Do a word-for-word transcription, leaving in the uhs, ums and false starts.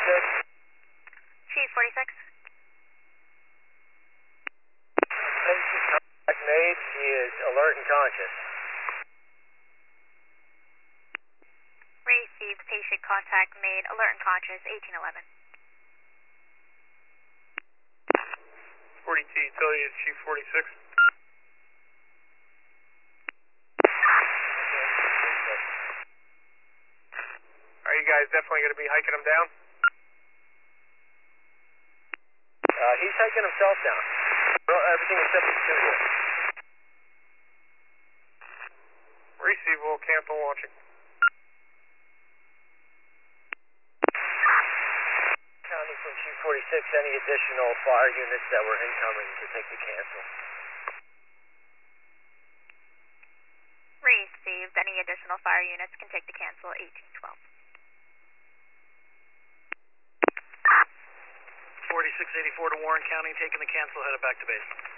forty-six. Chief forty-six. Contact made. He is alert and conscious. Received. Patient contact made. Alert and conscious. eighteen eleven. forty T, tell you Chief forty-six. Are you guys definitely going to be hiking him down? Uh, he's hiking himself down. Well, everything except the studio. Receive, we'll cancel launching. Counting from Chief forty-six, any additional fire units that were incoming to take the cancel. Received. Any additional fire units can take the cancel. eighteen twelve. forty-six eighty-four to Warren County, taking the cancel, headed back to base.